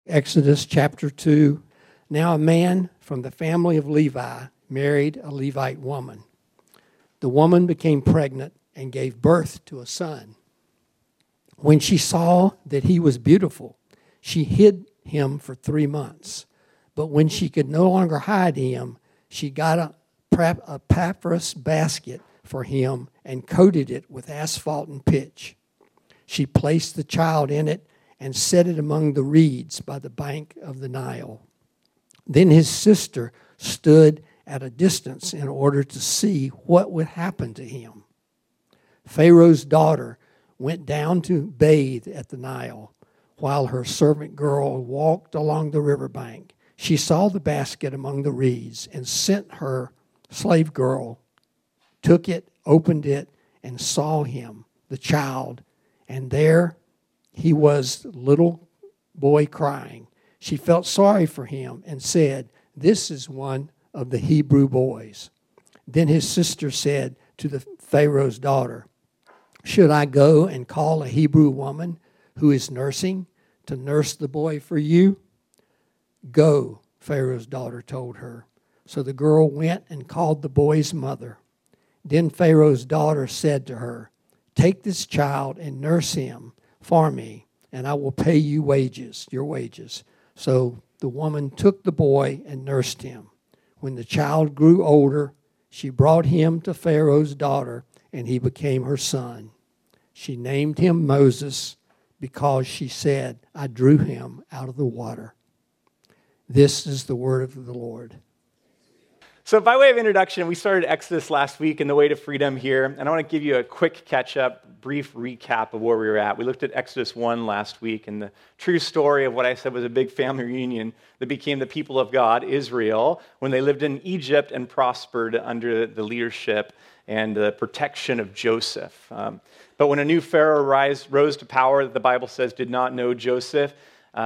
Exodus chapter 2. Now a man from the family of Levi married a Levite woman. The woman became pregnant and gave birth to a son. When she saw that he was beautiful, she hid him for 3 months. But when she could no longer hide him, she got a papyrus basket for him and coated it with asphalt and pitch. She placed the child in it and set it among the reeds by the bank of the Nile. Then his sister stood at a distance in order to see what would happen to him. Pharaoh's daughter went down to bathe at the Nile while her servant girl walked along the riverbank. She saw the basket among the reeds and sent her slave girl, took it, opened it, and saw him, the child, and there he was, little boy crying. She felt sorry for him and said, "This is one of the Hebrew boys." Then his sister said to the Pharaoh's daughter, "Should I go and call a Hebrew woman who is nursing to nurse the boy for you?" "Go," Pharaoh's daughter told her. So the girl went and called the boy's mother. Then Pharaoh's daughter said to her, "Take this child and nurse him for me, and I will pay you your wages." So the woman took the boy and nursed him. When the child grew older, she brought him to Pharaoh's daughter, and he became her son. She named him Moses because she said, "I drew him out of the water." This is the word of the Lord. So by way of introduction, we started Exodus last week in the Way to Freedom here, and I want to give you a quick catch-up, brief recap of where we were at. We looked at Exodus 1 last week and the true story of what I said was a big family reunion that became the people of God, Israel, when they lived in Egypt and prospered under the leadership and the protection of Joseph. But when a new Pharaoh rose to power that the Bible says did not know Joseph,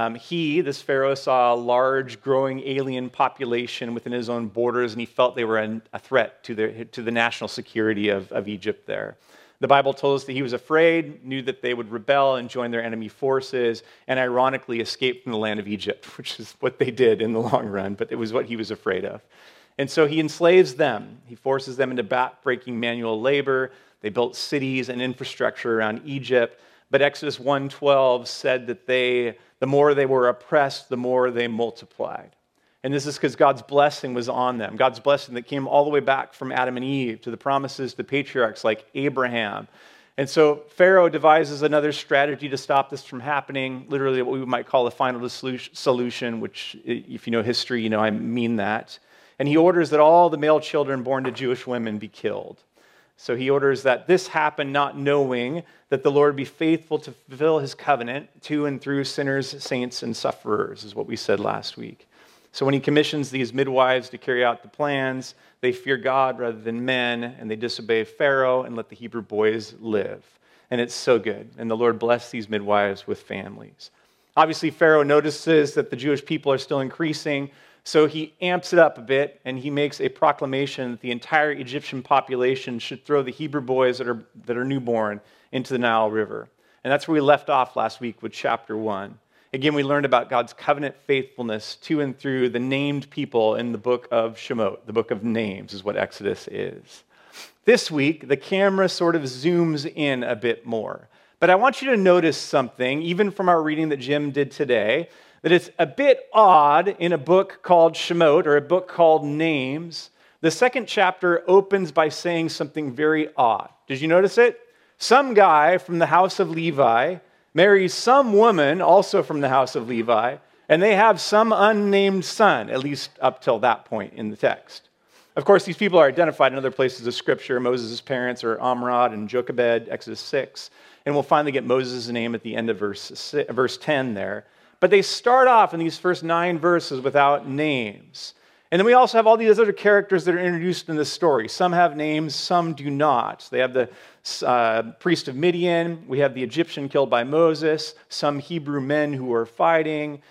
this Pharaoh, saw a large, growing alien population within his own borders, and he felt they were a threat to the national security of Egypt there. The Bible told us that he was afraid, knew that they would rebel and join their enemy forces, and ironically escape from the land of Egypt, which is what they did in the long run, but it was what he was afraid of. And so he enslaves them. He forces them into back-breaking manual labor. They built cities and infrastructure around Egypt. But Exodus 1:12 said that the more they were oppressed, the more they multiplied. And this is because God's blessing was on them. God's blessing that came all the way back from Adam and Eve to the promises to patriarchs like Abraham. And so Pharaoh devises another strategy to stop this from happening, literally what we might call the final solution, which if you know history, you know I mean that. And he orders that all the male children born to Jewish women be killed. So he orders that this happen not knowing that the Lord be faithful to fulfill his covenant to and through sinners, saints, and sufferers, is what we said last week. So when he commissions these midwives to carry out the plans, they fear God rather than men, and they disobey Pharaoh and let the Hebrew boys live. And it's so good. And the Lord blessed these midwives with families. Obviously, Pharaoh notices that the Jewish people are still increasing, so he amps it up a bit, and he makes a proclamation that the entire Egyptian population should throw the Hebrew boys that are newborn into the Nile River. And that's where we left off last week with chapter 1. Again, we learned about God's covenant faithfulness to and through the named people in the book of Shemot. The book of names is what Exodus is. This week, the camera sort of zooms in a bit more. But I want you to notice something, even from our reading that Jim did today, that it's a bit odd in a book called Shemot, or a book called Names. The second chapter opens by saying something very odd. Did you notice it? Some guy from the house of Levi marries some woman also from the house of Levi, and they have some unnamed son, at least up till that point in the text. Of course, these people are identified in other places of Scripture. Moses' parents are Amram and Jochebed, Exodus 6, and we'll finally get Moses' name at the end of verse 10 there. But they start off in these first 9 verses without names. And then we also have all these other characters that are introduced in this story. Some have names, some do not. They have the priest of Midian. We have the Egyptian killed by Moses. Some Hebrew men who are fighting.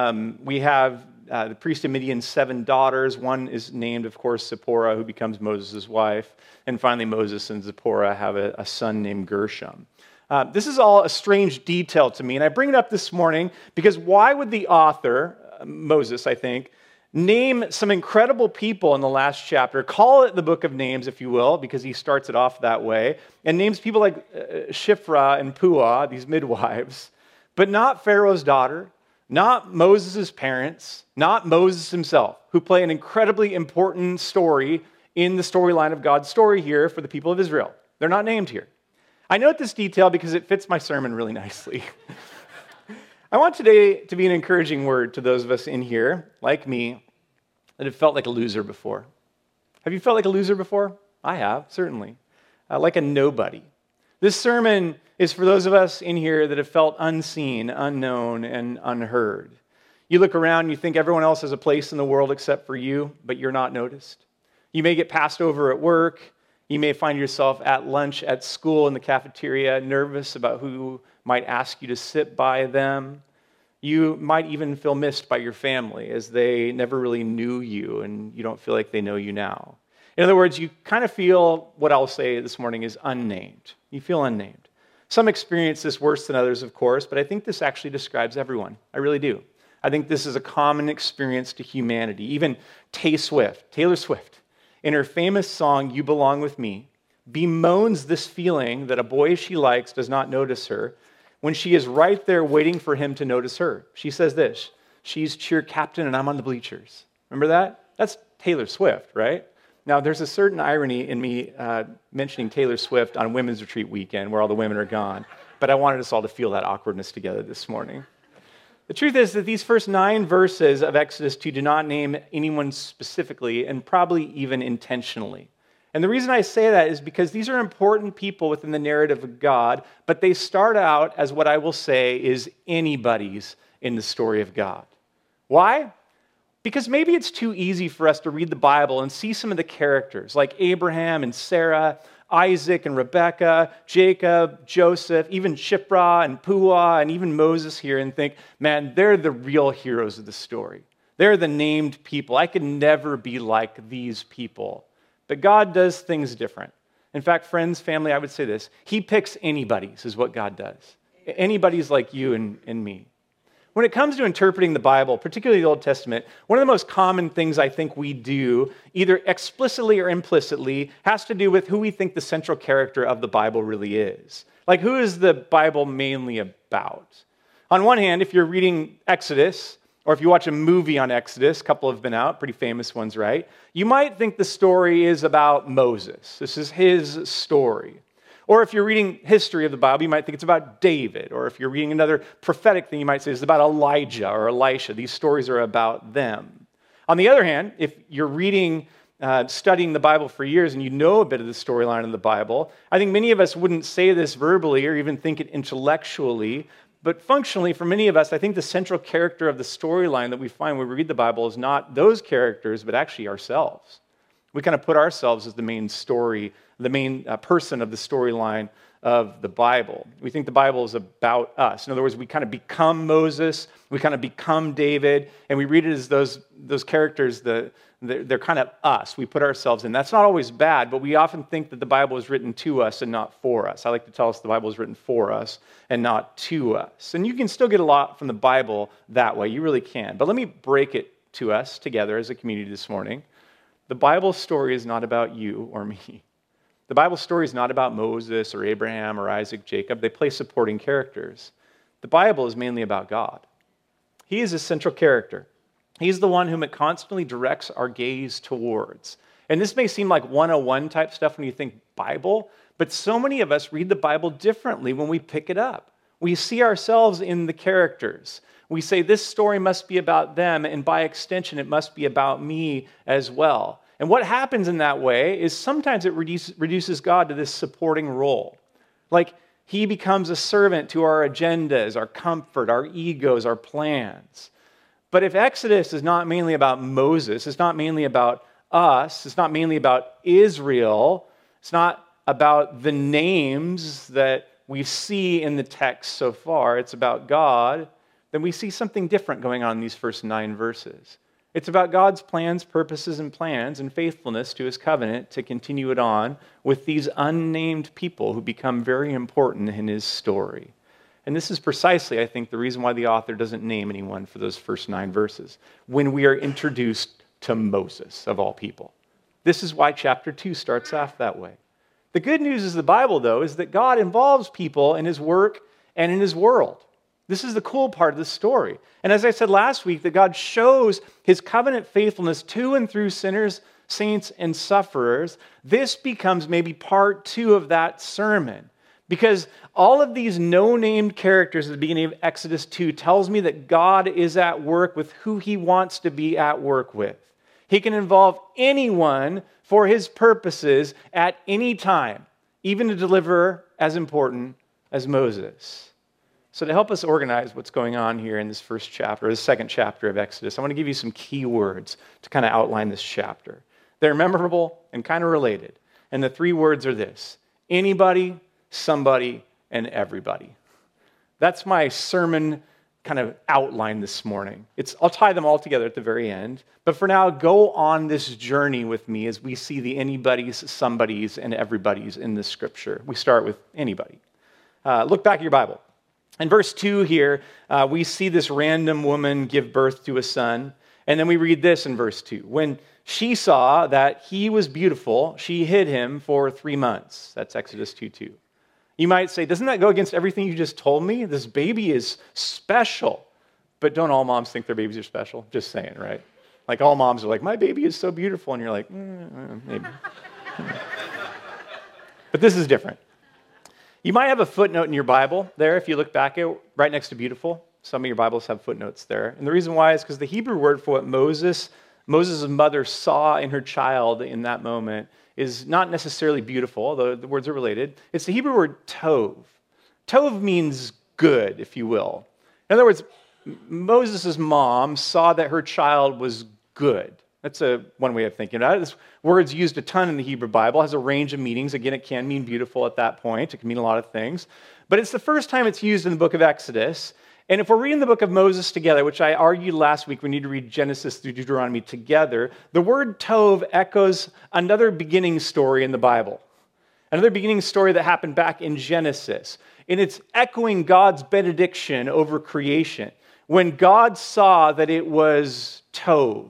We have the priest of Midian's 7 daughters. One is named, of course, Zipporah, who becomes Moses' wife. And finally, Moses and Zipporah have a son named Gershom. This is all a strange detail to me, and I bring it up this morning because why would the author, Moses, I think, name some incredible people in the last chapter, call it the book of names, if you will, because he starts it off that way, and names people like Shiphrah and Puah, these midwives, but not Pharaoh's daughter, not Moses' parents, not Moses himself, who play an incredibly important story in the storyline of God's story here for the people of Israel. They're not named here. I note this detail because it fits my sermon really nicely. I want today to be an encouraging word to those of us in here, like me, that have felt like a loser before. Have you felt like a loser before? I have, certainly. Like a nobody. This sermon is for those of us in here that have felt unseen, unknown, and unheard. You look around and you think everyone else has a place in the world except for you, but you're not noticed. You may get passed over at work. You may find yourself at lunch at school in the cafeteria, nervous about who might ask you to sit by them. You might even feel missed by your family as they never really knew you and you don't feel like they know you now. In other words, you kind of feel what I'll say this morning is unnamed. You feel unnamed. Some experience this worse than others, of course, but I think this actually describes everyone. I really do. I think this is a common experience to humanity. Even Taylor Swift, in her famous song, You Belong With Me, bemoans this feeling that a boy she likes does not notice her when she is right there waiting for him to notice her. She says this, she's cheer captain and I'm on the bleachers. Remember that? That's Taylor Swift, right? Now, there's a certain irony in me mentioning Taylor Swift on Women's Retreat weekend where all the women are gone, but I wanted us all to feel that awkwardness together this morning. The truth is that these first 9 verses of Exodus 2 do not name anyone specifically and probably even intentionally. And the reason I say that is because these are important people within the narrative of God, but they start out as what I will say is anybody's in the story of God. Why? Because maybe it's too easy for us to read the Bible and see some of the characters like Abraham and Sarah, Isaac and Rebekah, Jacob, Joseph, even Shiphrah and Puah, and even Moses here and think, man, they're the real heroes of the story. They're the named people. I could never be like these people. But God does things different. In fact, friends, family, I would say this. He picks anybody's is what God does. Anybody's like you and me. When it comes to interpreting the Bible, particularly the Old Testament, one of the most common things I think we do, either explicitly or implicitly, has to do with who we think the central character of the Bible really is. Like, who is the Bible mainly about? On one hand, if you're reading Exodus, or if you watch a movie on Exodus, a couple have been out, pretty famous ones, right? You might think the story is about Moses. This is his story. Or if you're reading history of the Bible, you might think it's about David. Or if you're reading another prophetic thing, you might say it's about Elijah or Elisha. These stories are about them. On the other hand, if you're reading, studying the Bible for years and you know a bit of the storyline of the Bible, I think many of us wouldn't say this verbally or even think it intellectually, but functionally, for many of us, I think the central character of the storyline that we find when we read the Bible is not those characters, but actually ourselves. We kind of put ourselves as the main story, the main person of the storyline of the Bible. We think the Bible is about us. In other words, we kind of become Moses, we kind of become David, and we read it as those characters, they're kind of us. We put ourselves in. That's not always bad, but we often think that the Bible is written to us and not for us. I like to tell us the Bible is written for us and not to us. And you can still get a lot from the Bible that way. You really can. But let me break it to us together as a community this morning. The Bible story is not about you or me. The Bible story is not about Moses or Abraham or Isaac, Jacob. They play supporting characters. The Bible is mainly about God. He is a central character. He's the one whom it constantly directs our gaze towards. And this may seem like 101 type stuff when you think Bible, but so many of us read the Bible differently when we pick it up. We see ourselves in the characters. We say this story must be about them, and by extension, it must be about me as well. And what happens in that way is sometimes it reduces God to this supporting role. Like he becomes a servant to our agendas, our comfort, our egos, our plans. But if Exodus is not mainly about Moses, it's not mainly about us, it's not mainly about Israel, it's not about the names that we see in the text so far, it's about God, then we see something different going on in these first 9 verses. It's about God's plans, purposes, and faithfulness to his covenant to continue it on with these unnamed people who become very important in his story. And this is precisely, I think, the reason why the author doesn't name anyone for those first 9 verses when we are introduced to Moses, of all people. This is why chapter 2 starts off that way. The good news is the Bible, though, is that God involves people in his work and in his world. This is the cool part of the story. And as I said last week, that God shows his covenant faithfulness to and through sinners, saints, and sufferers. This becomes maybe part 2 of that sermon. Because all of these no-named characters at the beginning of Exodus 2 tells me that God is at work with who he wants to be at work with. He can involve anyone for his purposes at any time, even a deliverer as important as Moses. So to help us organize what's going on here in this first chapter, or the second chapter of Exodus, I want to give you some key words to kind of outline this chapter. They're memorable and kind of related. And the 3 words are this: anybody, somebody, and everybody. That's my sermon kind of outline this morning. I'll tie them all together at the very end. But for now, go on this journey with me as we see the anybody's, somebody's, and everybody's in this scripture. We start with anybody. Look back at your Bible. In verse 2 here, we see this random woman give birth to a son. And then we read this in verse 2. When she saw that he was beautiful, she hid him for 3 months. That's Exodus 2:2. You might say, doesn't that go against everything you just told me? This baby is special. But don't all moms think their babies are special? Just saying, right? Like all moms are like, my baby is so beautiful. And you're like, maybe. But this is different. You might have a footnote in your Bible there if you look back at right next to beautiful. Some of your Bibles have footnotes there. And the reason why is because the Hebrew word for what Moses' mother saw in her child in that moment is not necessarily beautiful, although the words are related. It's the Hebrew word tov. Tov means good, if you will. In other words, Moses' mom saw that her child was good. That's one way of thinking about it. This word's used a ton in the Hebrew Bible. It has a range of meanings. Again, it can mean beautiful at that point. It can mean a lot of things. But it's the first time it's used in the book of Exodus. And if we're reading the book of Moses together, which I argued last week, we need to read Genesis through Deuteronomy together, the word tov echoes another beginning story in the Bible. Another beginning story that happened back in Genesis. And it's echoing God's benediction over creation. When God saw that it was tov,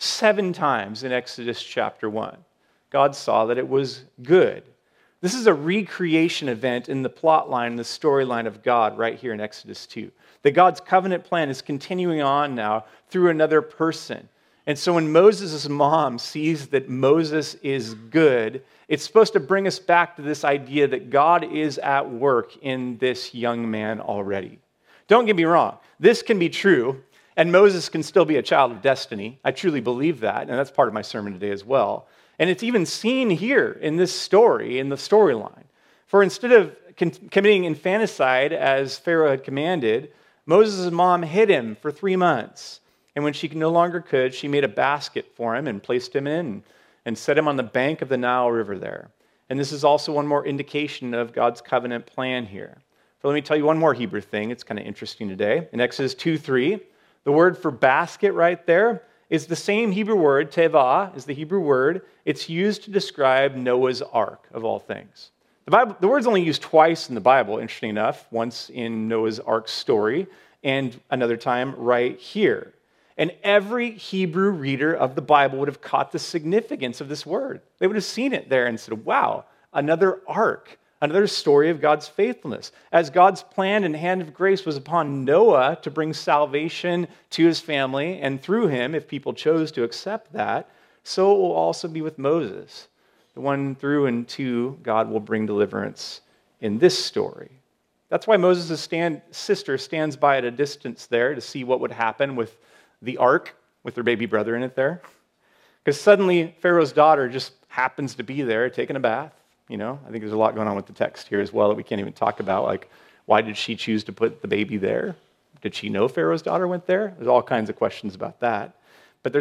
7 times in Exodus chapter 1, God saw that it was good. This is a recreation event in the plot line, the storyline of God right here in Exodus 2. That God's covenant plan is continuing on now through another person. And so when Moses' mom sees that Moses is good, it's supposed to bring us back to this idea that God is at work in this young man already. Don't get me wrong, this can be true, and Moses can still be a child of destiny. I truly believe that, and that's part of my sermon today as well. And it's even seen here in this story, in the storyline. For instead of committing infanticide as Pharaoh had commanded, Moses' mom hid him for 3 months. And when she no longer could, she made a basket for him and placed him in and set him on the bank of the Nile River there. And this is also one more indication of God's covenant plan here. So let me tell you one more Hebrew thing. It's kind of interesting today. In Exodus 2:3, the word for basket right there is the same Hebrew word, tevah, is the Hebrew word. It's used to describe Noah's Ark, of all things. The word's only used twice in the Bible, interesting enough, once in Noah's Ark story and another time right here. And every Hebrew reader of the Bible would have caught the significance of this word. They would have seen it there and said, wow, another ark, another story of God's faithfulness. As God's plan and hand of grace was upon Noah to bring salvation to his family and through him, if people chose to accept that, so it will also be with Moses. The one through and to God will bring deliverance in this story. That's why Moses' sister stands by at a distance there to see what would happen with the ark, with their baby brother in it there. Because suddenly Pharaoh's daughter just happens to be there taking a bath. You know, I think there's a lot going on with the text here as well that we can't even talk about. Like, why did she choose to put the baby there? Did she know Pharaoh's daughter went there? There's all kinds of questions about that. But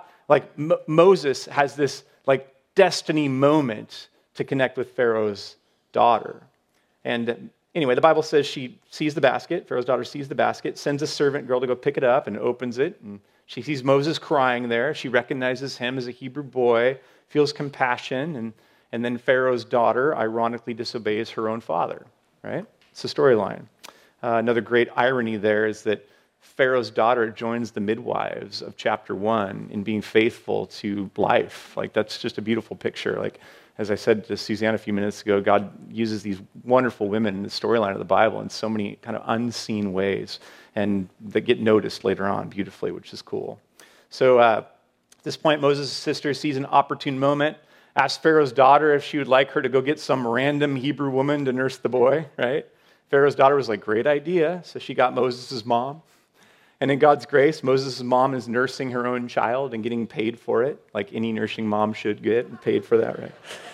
Moses has this, destiny moment to connect with Pharaoh's daughter. And anyway, the Bible says she sees the basket. Pharaoh's daughter sees the basket, sends a servant girl to go pick it up and opens it. And She sees Moses crying there. She recognizes him as a Hebrew boy, feels compassion, and then Pharaoh's daughter ironically disobeys her own father, right? It's the storyline. Another great irony there is that Pharaoh's daughter joins the midwives of chapter 1 in being faithful to life. Like, that's just a beautiful picture. Like, as I said to Suzanne a few minutes ago, God uses these wonderful women in the storyline of the Bible in so many kind of unseen ways, and that get noticed later on beautifully, which is cool. So at this point, Moses' sister sees an opportune moment, asks Pharaoh's daughter if she would like her to go get some random Hebrew woman to nurse the boy, right? Pharaoh's daughter was like, great idea. So she got Moses' mom. And in God's grace, Moses' mom is nursing her own child and getting paid for it, like any nursing mom should get paid for that, right?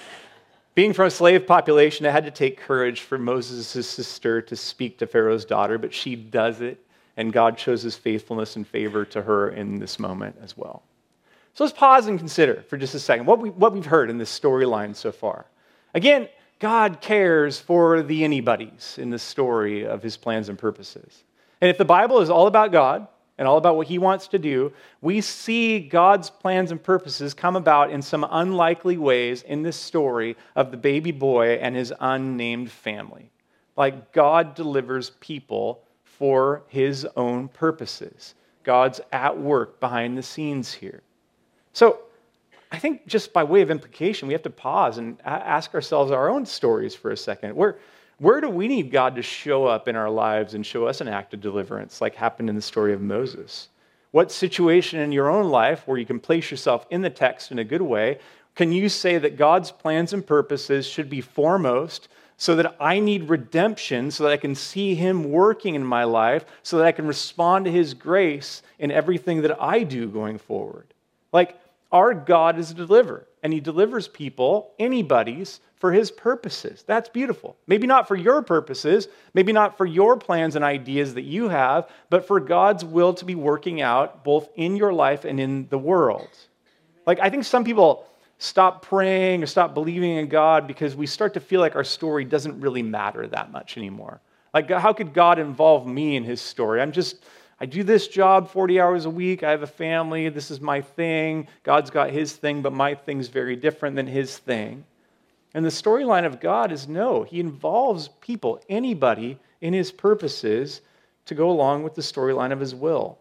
Being from a slave population, it had to take courage for Moses' sister to speak to Pharaoh's daughter, but she does it, and God shows his faithfulness and favor to her in this moment as well. So let's pause and consider for just a second what we've heard in this storyline so far. Again, God cares for the anybody's in the story of his plans and purposes. And if the Bible is all about God and all about what he wants to do, we see God's plans and purposes come about in some unlikely ways in this story of the baby boy and his unnamed family. Like, God delivers people for his own purposes. God's at work behind the scenes here. So I think just by way of implication, we have to pause and ask ourselves our own stories for a second. Where do we need God to show up in our lives and show us an act of deliverance like happened in the story of Moses? What situation in your own life where you can place yourself in the text in a good way, can you say that God's plans and purposes should be foremost so that I need redemption, so that I can see him working in my life, so that I can respond to his grace in everything that I do going forward? Like, our God is a deliverer, and he delivers people, anybody's, for his purposes. That's beautiful. Maybe not for your purposes, maybe not for your plans and ideas that you have, but for God's will to be working out both in your life and in the world. Like, I think some people stop praying or stop believing in God because we start to feel like our story doesn't really matter that much anymore. Like, how could God involve me in his story? I do this job 40 hours a week. I have a family. This is my thing. God's got his thing, but my thing's very different than his thing. And the storyline of God is no. He involves people, anybody, in his purposes to go along with the storyline of his will.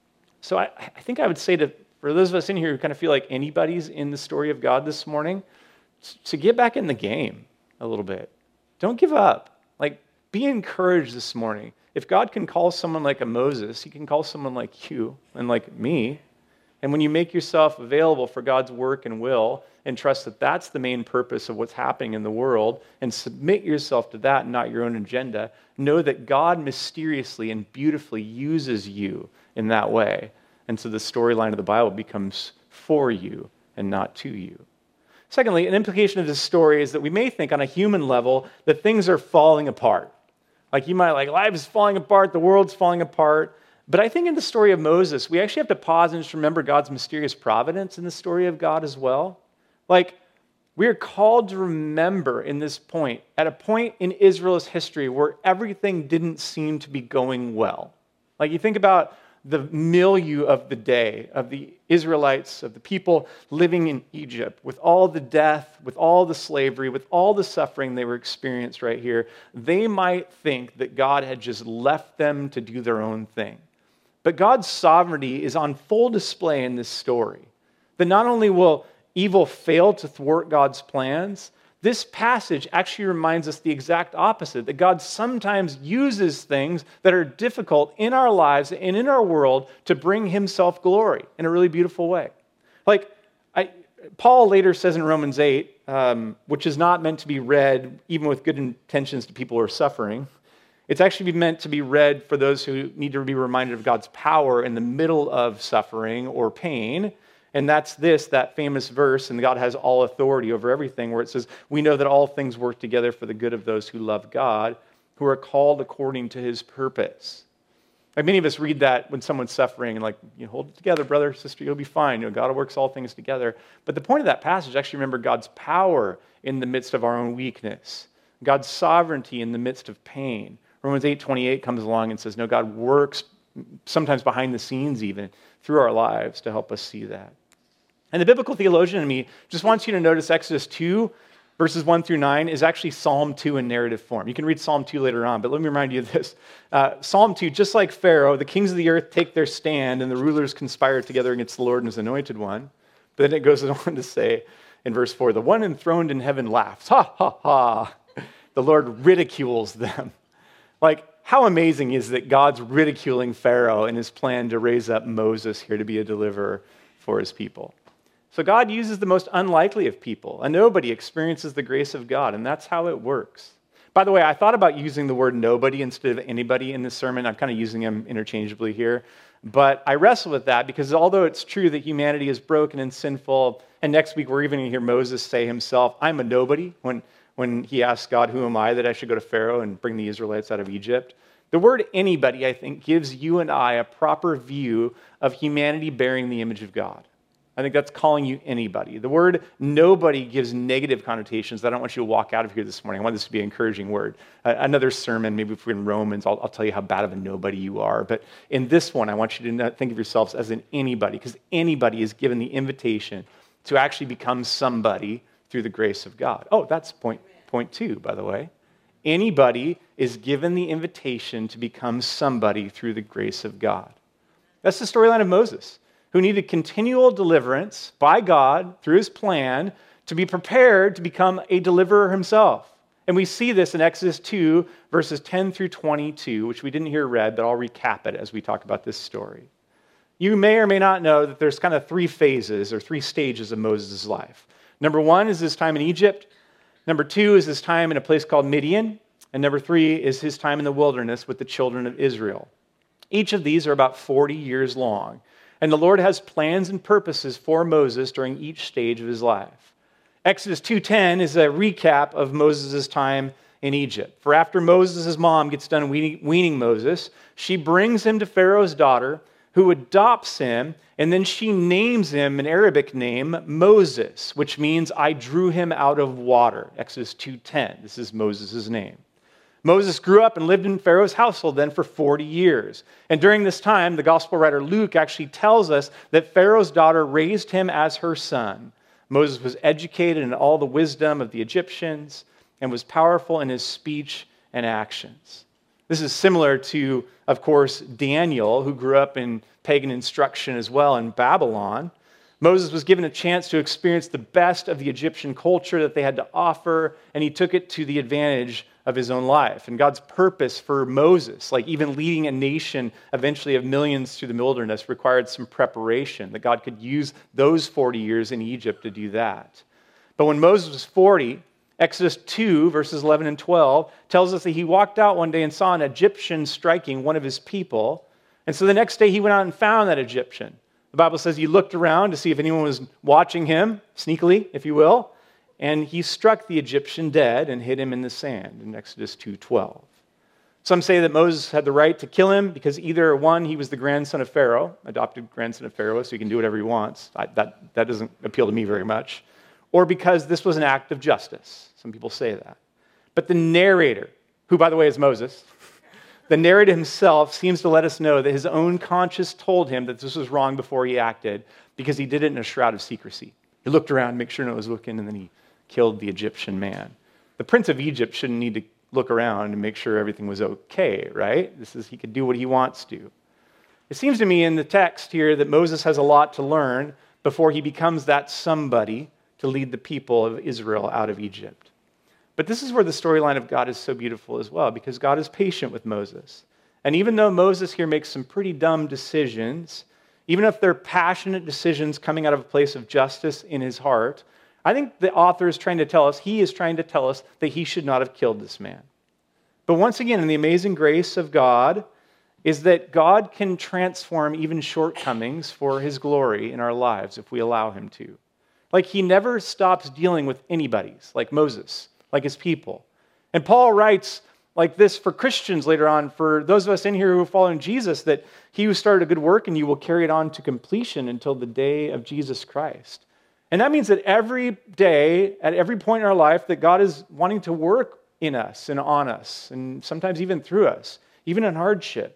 So I think I would say for those of us in here who kind of feel like anybody's in the story of God this morning, to get back in the game a little bit. Don't give up. Like, be encouraged this morning. If God can call someone like a Moses, he can call someone like you and like me. And when you make yourself available for God's work and will and trust that that's the main purpose of what's happening in the world and submit yourself to that and not your own agenda, know that God mysteriously and beautifully uses you in that way. And so the storyline of the Bible becomes for you and not to you. Secondly, an implication of this story is that we may think on a human level that things are falling apart. Like, you might life is falling apart, the world's falling apart. But I think in the story of Moses, we actually have to pause and just remember God's mysterious providence in the story of God as well. Like, we are called to remember in this point, at a point in Israel's history where everything didn't seem to be going well. Like, you think about the milieu of the day, of the Israelites, of the people living in Egypt, with all the death, with all the slavery, with all the suffering they were experienced right here, they might think that God had just left them to do their own thing. But God's sovereignty is on full display in this story. That not only will evil fail to thwart God's plans, this passage actually reminds us the exact opposite, that God sometimes uses things that are difficult in our lives and in our world to bring himself glory in a really beautiful way. Like, Paul later says in Romans 8, which is not meant to be read even with good intentions to people who are suffering. It's actually meant to be read for those who need to be reminded of God's power in the middle of suffering or pain. And that's that famous verse, and God has all authority over everything, where it says, we know that all things work together for the good of those who love God, who are called according to his purpose. Like, many of us read that when someone's suffering and hold it together, brother, sister, you'll be fine. God works all things together. But the point of that passage is actually remember God's power in the midst of our own weakness, God's sovereignty in the midst of pain. Romans 8:28 comes along and says, no, God works sometimes behind the scenes even, through our lives to help us see that. And the biblical theologian in me just wants you to notice Exodus 2, verses 1 through 9 is actually Psalm 2 in narrative form. You can read Psalm 2 later on, but let me remind you of this. Psalm 2, just like Pharaoh, the kings of the earth take their stand and the rulers conspire together against the Lord and his anointed one. But then it goes on to say in verse 4, the one enthroned in heaven laughs. Ha, ha, ha. The Lord ridicules them. Like, how amazing is that God's ridiculing Pharaoh in his plan to raise up Moses here to be a deliverer for his people. So God uses the most unlikely of people. A nobody experiences the grace of God, and that's how it works. By the way, I thought about using the word nobody instead of anybody in this sermon. I'm kind of using them interchangeably here. But I wrestle with that because although it's true that humanity is broken and sinful, and next week we're even going to hear Moses say himself, I'm a nobody, when he asked God, who am I that I should go to Pharaoh and bring the Israelites out of Egypt? The word anybody, I think, gives you and I a proper view of humanity bearing the image of God. I think that's calling you anybody. The word nobody gives negative connotations that I don't want you to walk out of here this morning. I want this to be an encouraging word. Another sermon, maybe if we're in Romans, I'll tell you how bad of a nobody you are. But in this one, I want you to not think of yourselves as an anybody, because anybody is given the invitation to actually become somebody through the grace of God. Oh, that's point 2, by the way. Anybody is given the invitation to become somebody through the grace of God. That's the storyline of Moses, who needed continual deliverance by God through his plan to be prepared to become a deliverer himself. And we see this in Exodus 2, verses 10 through 22, which we didn't hear read, but I'll recap it as we talk about this story. You may or may not know that there's kind of 3 phases or 3 stages of Moses' life. Number 1 is his time in Egypt. Number 2 is his time in a place called Midian. And number 3 is his time in the wilderness with the children of Israel. Each of these are about 40 years long. And the Lord has plans and purposes for Moses during each stage of his life. Exodus 2:10 is a recap of Moses' time in Egypt. For after Moses' mom gets done weaning Moses, she brings him to Pharaoh's daughter, who adopts him, and then she names him an Arabic name, Moses, which means I drew him out of water. Exodus 2:10. This is Moses' name. Moses grew up and lived in Pharaoh's household then for 40 years. And during this time, the gospel writer Luke actually tells us that Pharaoh's daughter raised him as her son. Moses was educated in all the wisdom of the Egyptians and was powerful in his speech and actions. This is similar to, of course, Daniel, who grew up in pagan instruction as well in Babylon. Moses was given a chance to experience the best of the Egyptian culture that they had to offer, and he took it to the advantage of his own life. And God's purpose for Moses, like even leading a nation eventually of millions through the wilderness, required some preparation, that God could use those 40 years in Egypt to do that. But when Moses was 40, Exodus 2, verses 11 and 12, tells us that he walked out one day and saw an Egyptian striking one of his people. And so the next day he went out and found that Egyptian. The Bible says he looked around to see if anyone was watching him, sneakily, if you will, and he struck the Egyptian dead and hid him in the sand in Exodus 2:12. Some say that Moses had the right to kill him because either, one, he was the grandson of Pharaoh, adopted grandson of Pharaoh, so he can do whatever he wants. That doesn't appeal to me very much. Or because this was an act of justice. Some people say that. But the narrator, who, by the way, is Moses, the narrator himself seems to let us know that his own conscience told him that this was wrong before he acted because he did it in a shroud of secrecy. He looked around, make sure no one was looking, and then he killed the Egyptian man. The prince of Egypt shouldn't need to look around and make sure everything was okay, right? He could do what he wants to. It seems to me in the text here that Moses has a lot to learn before he becomes that somebody to lead the people of Israel out of Egypt. But this is where the storyline of God is so beautiful as well, because God is patient with Moses. And even though Moses here makes some pretty dumb decisions, even if they're passionate decisions coming out of a place of justice in his heart, I think the author is trying to tell us, he is trying to tell us that he should not have killed this man. But once again, in the amazing grace of God, is that God can transform even shortcomings for his glory in our lives if we allow him to. Like he never stops dealing with anybody's, like Moses, like his people. And Paul writes like this for Christians later on, for those of us in here who are following Jesus, that he who started a good work in you will carry it on to completion until the day of Jesus Christ. And that means that every day, at every point in our life, that God is wanting to work in us and on us, and sometimes even through us, even in hardships.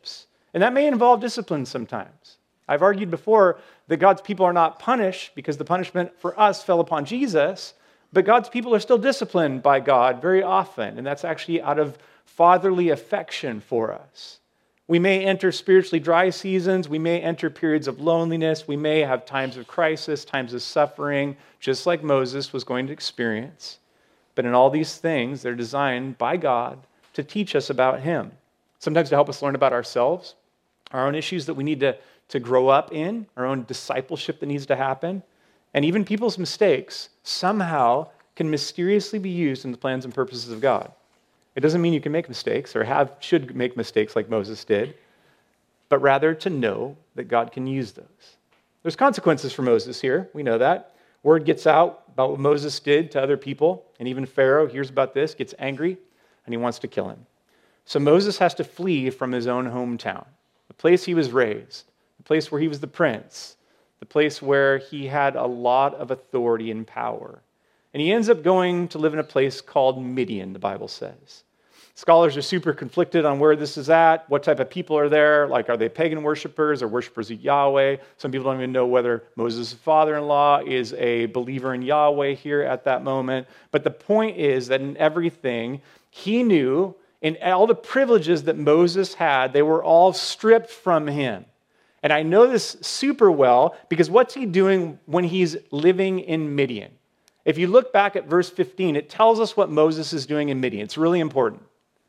And that may involve discipline sometimes. I've argued before that God's people are not punished because the punishment for us fell upon Jesus, but God's people are still disciplined by God very often, and that's actually out of fatherly affection for us. We may enter spiritually dry seasons, we may enter periods of loneliness, we may have times of crisis, times of suffering, just like Moses was going to experience. But in all these things, they're designed by God to teach us about him. Sometimes to help us learn about ourselves, our own issues that we need to grow up in, our own discipleship that needs to happen, and even people's mistakes somehow can mysteriously be used in the plans and purposes of God. It doesn't mean you can make mistakes or should make mistakes like Moses did, but rather to know that God can use those. There's consequences for Moses here. We know that. Word gets out about what Moses did to other people, and even Pharaoh hears about this, gets angry, and he wants to kill him. So Moses has to flee from his own hometown, the place he was raised, the place where he was the prince, the place where he had a lot of authority and power. And he ends up going to live in a place called Midian, the Bible says. Scholars are super conflicted on where this is at, what type of people are there, like are they pagan worshipers or worshipers of Yahweh? Some people don't even know whether Moses' father-in-law is a believer in Yahweh here at that moment. But the point is that in everything, he knew in all the privileges that Moses had, they were all stripped from him. And I know this super well because what's he doing when he's living in Midian? If you look back at verse 15, it tells us what Moses is doing in Midian. It's really important.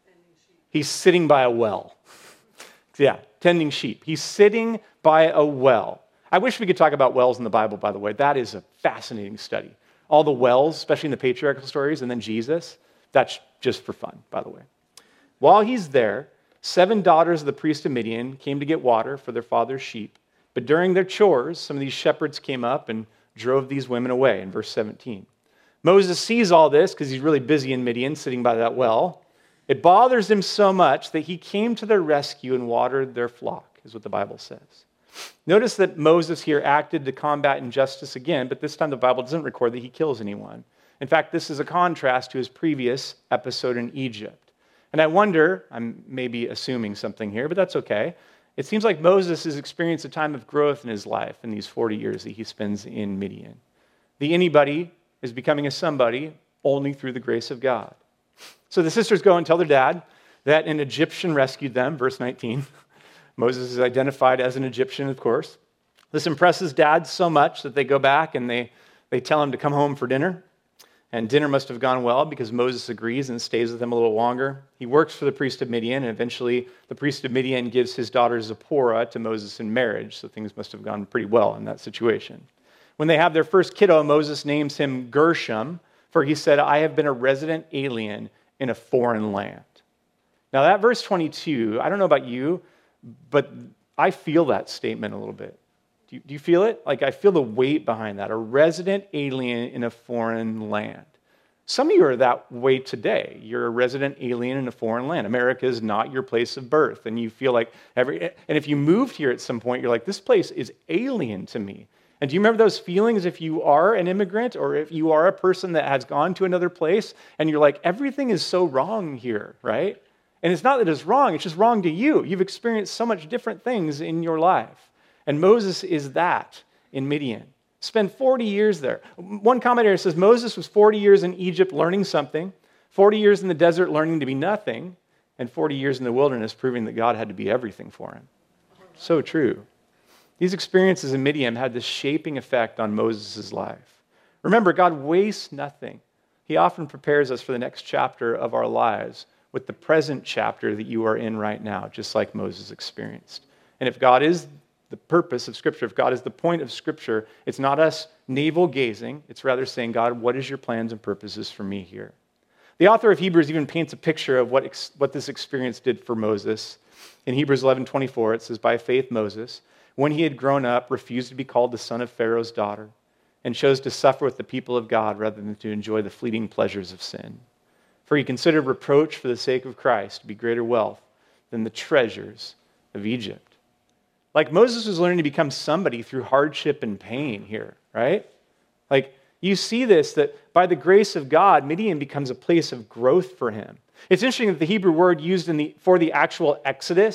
He's sitting by a well. Yeah, tending sheep. He's sitting by a well. I wish we could talk about wells in the Bible, by the way. That is a fascinating study. All the wells, especially in the patriarchal stories, and then Jesus, that's just for fun, by the way. While he's there, 7 daughters of the priest of Midian came to get water for their father's sheep. But during their chores, some of these shepherds came up and drove these women away in verse 17. Moses sees all this because he's really busy in Midian, sitting by that well. It bothers him so much that he came to their rescue and watered their flock, is what the Bible says. Notice that Moses here acted to combat injustice again, but this time the Bible doesn't record that he kills anyone. In fact, this is a contrast to his previous episode in Egypt. And I wonder, I'm maybe assuming something here, but that's okay. It seems like Moses has experienced a time of growth in his life in these 40 years that he spends in Midian. The anybody is becoming a somebody only through the grace of God. So the sisters go and tell their dad that an Egyptian rescued them, verse 19. Moses is identified as an Egyptian, of course. This impresses dad so much that they go back and they tell him to come home for dinner. And dinner must have gone well because Moses agrees and stays with them a little longer. He works for the priest of Midian, and eventually the priest of Midian gives his daughter Zipporah to Moses in marriage, so things must have gone pretty well in that situation. When they have their first kiddo, Moses names him Gershom, for he said, "I have been a resident alien in a foreign land." Now that verse 22, I don't know about you, but I feel that statement a little bit. Do you feel it? Like I feel the weight behind that, a resident alien in a foreign land. Some of you are that way today. You're a resident alien in a foreign land. America is not your place of birth, and you feel like and if you moved here at some point, you're like, this place is alien to me. And do you remember those feelings if you are an immigrant or if you are a person that has gone to another place and you're like, everything is so wrong here, right? And it's not that it's wrong, it's just wrong to you. You've experienced so much different things in your life. And Moses is that in Midian. Spend 40 years there. One commentator says Moses was 40 years in Egypt learning something, 40 years in the desert learning to be nothing, and 40 years in the wilderness proving that God had to be everything for him. So true. These experiences in Midian had this shaping effect on Moses' life. Remember, God wastes nothing. He often prepares us for the next chapter of our lives with the present chapter that you are in right now, just like Moses experienced. And if God is the purpose of Scripture, if God is the point of Scripture, it's not us navel-gazing. It's rather saying, God, what is your plans and purposes for me here? The author of Hebrews even paints a picture of what this experience did for Moses. In Hebrews 11:24, it says, by faith Moses, when he had grown up, refused to be called the son of Pharaoh's daughter and chose to suffer with the people of God rather than to enjoy the fleeting pleasures of sin. For he considered reproach for the sake of Christ to be greater wealth than the treasures of Egypt. Like Moses was learning to become somebody through hardship and pain here, right? Like you see this, that by the grace of God, Midian becomes a place of growth for him. It's interesting that the Hebrew word used for the actual Exodus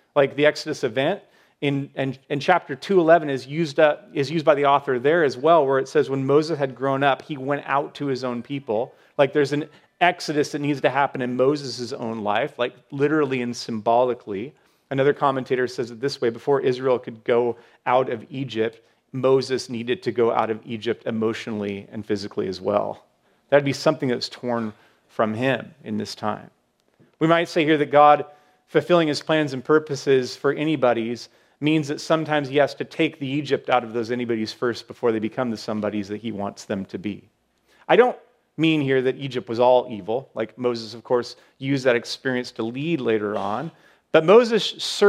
like the Exodus event. In chapter 2:11 is used by the author there as well, where it says when Moses had grown up, he went out to his own people. Like there's an exodus that needs to happen in Moses' own life, like literally and symbolically. Another commentator says it this way: before Israel could go out of Egypt, Moses needed to go out of Egypt emotionally and physically as well. That'd be something that's torn from him in this time. We might say here that God fulfilling his plans and purposes for anybody's means that sometimes he has to take the Egypt out of those anybody's first before they become the somebodies that he wants them to be. I don't mean here that Egypt was all evil. Like Moses, of course, used that experience to lead later on. But Moses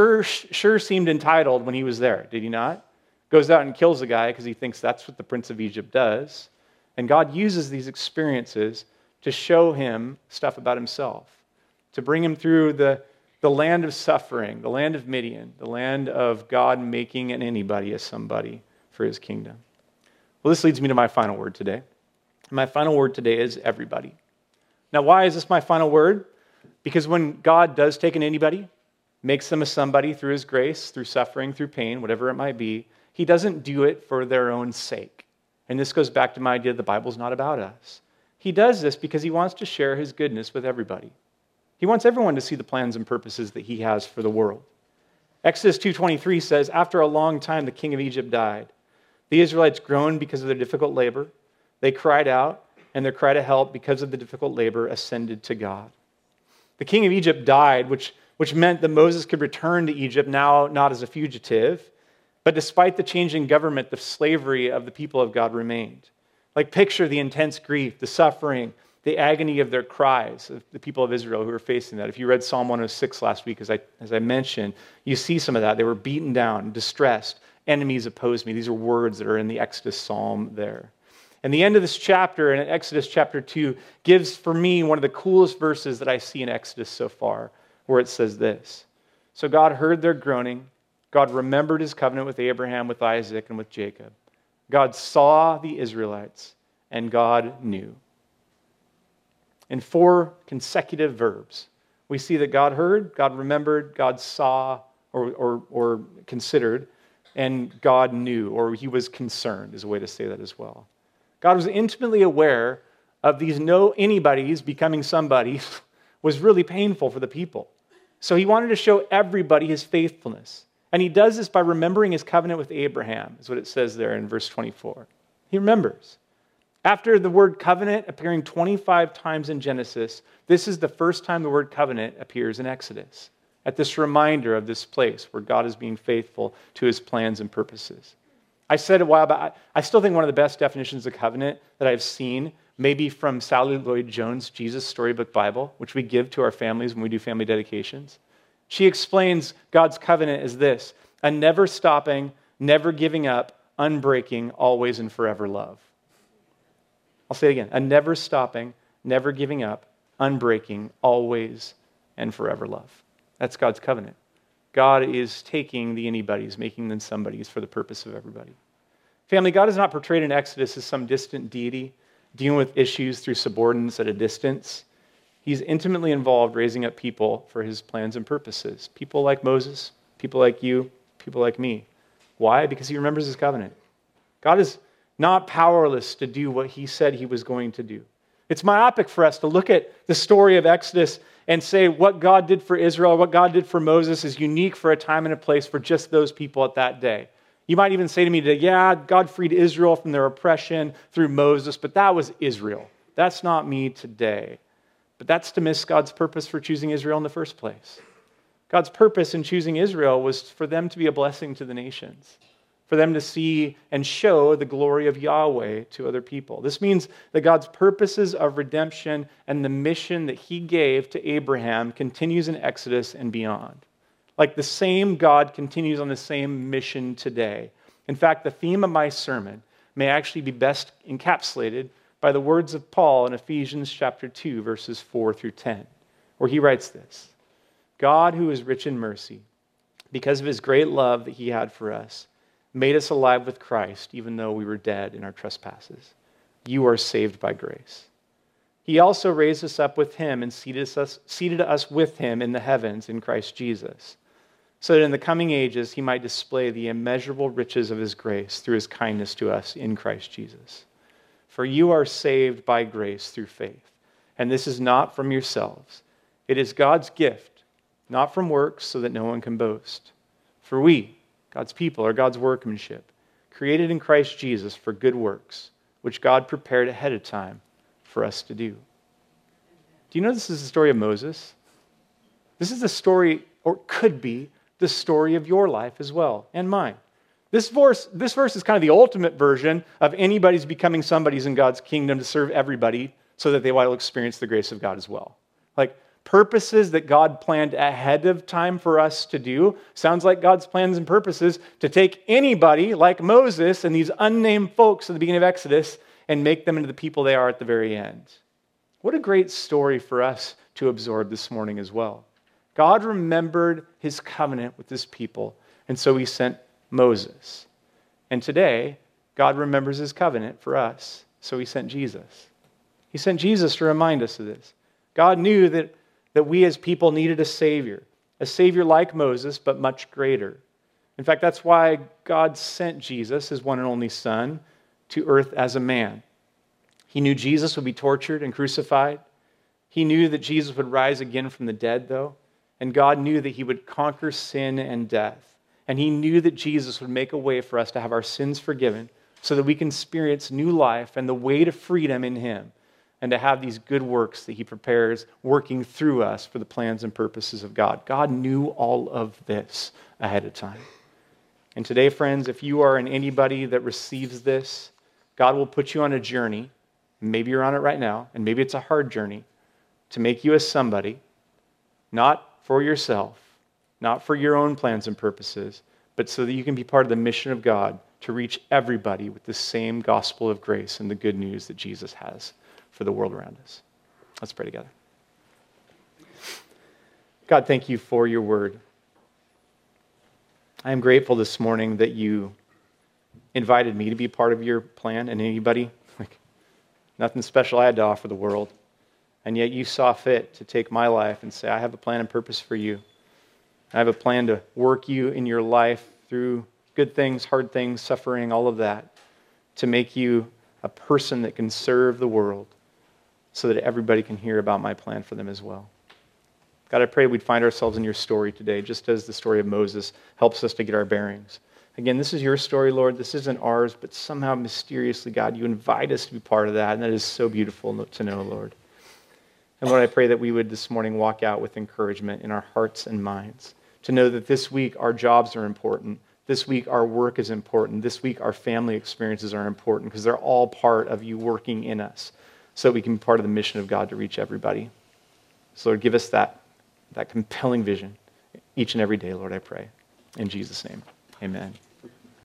sure seemed entitled when he was there, did he not? Goes out and kills a guy because he thinks that's what the prince of Egypt does. And God uses these experiences to show him stuff about himself, to bring him through the land of suffering, the land of Midian, the land of God making an anybody a somebody for his kingdom. Well, this leads me to my final word today. My final word today is everybody. Now, why is this my final word? Because when God does take an anybody, makes them a somebody through his grace, through suffering, through pain, whatever it might be, he doesn't do it for their own sake. And this goes back to my idea that the Bible's not about us. He does this because he wants to share his goodness with everybody. He wants everyone to see the plans and purposes that he has for the world. Exodus 2:23 says, after a long time, the king of Egypt died. The Israelites groaned because of their difficult labor. They cried out, and their cry to help because of the difficult labor ascended to God. The king of Egypt died, which meant that Moses could return to Egypt, now not as a fugitive. But despite the changing government, the slavery of the people of God remained. Like picture the intense grief, the suffering, the agony of their cries of the people of Israel who were facing that. If you read Psalm 106 last week, as I mentioned, you see some of that. They were beaten down, distressed. Enemies opposed me. These are words that are in the Exodus psalm there. And the end of this chapter, in Exodus chapter 2, gives for me one of the coolest verses that I see in Exodus so far, where it says this. So God heard their groaning. God remembered his covenant with Abraham, with Isaac, and with Jacob. God saw the Israelites, and God knew. In 4 consecutive verbs, we see that God heard, God remembered, God saw or considered, and God knew, or he was concerned, is a way to say that as well. God was intimately aware of these anybody's becoming somebody was really painful for the people. So he wanted to show everybody his faithfulness. And he does this by remembering his covenant with Abraham, is what it says there in verse 24. He remembers. After the word covenant appearing 25 times in Genesis, this is the first time the word covenant appears in Exodus, at this reminder of this place where God is being faithful to his plans and purposes. I said a while back, I still think one of the best definitions of covenant that I've seen, maybe from Sally Lloyd-Jones' Jesus Storybook Bible, which we give to our families when we do family dedications. She explains God's covenant as this: a never stopping, never giving up, unbreaking, always and forever love. I'll say it again. A never stopping, never giving up, unbreaking, always and forever love. That's God's covenant. God is taking the anybody's, making them somebody's for the purpose of everybody. Family, God is not portrayed in Exodus as some distant deity dealing with issues through subordinates at a distance. He's intimately involved raising up people for his plans and purposes. People like Moses, people like you, people like me. Why? Because he remembers his covenant. God is not powerless to do what he said he was going to do. It's myopic for us to look at the story of Exodus and say what God did for Israel, what God did for Moses is unique for a time and a place for just those people at that day. You might even say to me today, yeah, God freed Israel from their oppression through Moses, but that was Israel. That's not me today. But that's to miss God's purpose for choosing Israel in the first place. God's purpose in choosing Israel was for them to be a blessing to the nations, for them to see and show the glory of Yahweh to other people. This means that God's purposes of redemption and the mission that he gave to Abraham continues in Exodus and beyond. Like the same God continues on the same mission today. In fact, the theme of my sermon may actually be best encapsulated by the words of Paul in Ephesians chapter 2, verses 4 through 10, where he writes this: God, who is rich in mercy, because of his great love that he had for us, made us alive with Christ, even though we were dead in our trespasses. You are saved by grace. He also raised us up with him and seated us with him in the heavens in Christ Jesus, so that in the coming ages he might display the immeasurable riches of his grace through his kindness to us in Christ Jesus. For you are saved by grace through faith, and this is not from yourselves. It is God's gift, not from works, so that no one can boast. For we, God's people, are God's workmanship, created in Christ Jesus for good works, which God prepared ahead of time for us to do. Do you know this is the story of Moses? This is the story, or could be, the story of your life as well, and mine. This verse is kind of the ultimate version of anybody's becoming somebody's in God's kingdom to serve everybody so that they will experience the grace of God as well. Like purposes that God planned ahead of time for us to do. Sounds like God's plans and purposes to take anybody like Moses and these unnamed folks at the beginning of Exodus and make them into the people they are at the very end. What a great story for us to absorb this morning as well. God remembered his covenant with his people, and so he sent Moses. And today, God remembers his covenant for us, so he sent Jesus. He sent Jesus to remind us of this. God knew that we as people needed a Savior like Moses, but much greater. In fact, that's why God sent Jesus, his one and only Son, to earth as a man. He knew Jesus would be tortured and crucified. He knew that Jesus would rise again from the dead, though. And God knew that he would conquer sin and death. And he knew that Jesus would make a way for us to have our sins forgiven so that we can experience new life and the way to freedom in him and to have these good works that he prepares working through us for the plans and purposes of God. God knew all of this ahead of time. And today, friends, if you are anybody that receives this, God will put you on a journey. Maybe you're on it right now, and maybe it's a hard journey to make you as somebody, not for yourself, not for your own plans and purposes, but so that you can be part of the mission of God to reach everybody with the same gospel of grace and the good news that Jesus has for the world around us. Let's pray together. God, thank you for your word. I am grateful this morning that you invited me to be part of your plan, and anybody, nothing special I had to offer the world. And yet you saw fit to take my life and say, I have a plan and purpose for you. I have a plan to work you in your life through good things, hard things, suffering, all of that, to make you a person that can serve the world so that everybody can hear about my plan for them as well. God, I pray we'd find ourselves in your story today, just as the story of Moses helps us to get our bearings. Again, this is your story, Lord. This isn't ours, but somehow mysteriously, God, you invite us to be part of that, and that is so beautiful to know, Lord. And Lord, I pray that we would this morning walk out with encouragement in our hearts and minds to know that this week our jobs are important. This week our work is important. This week our family experiences are important because they're all part of you working in us so that we can be part of the mission of God to reach everybody. So Lord, give us that compelling vision each and every day, Lord, I pray. In Jesus' name, amen.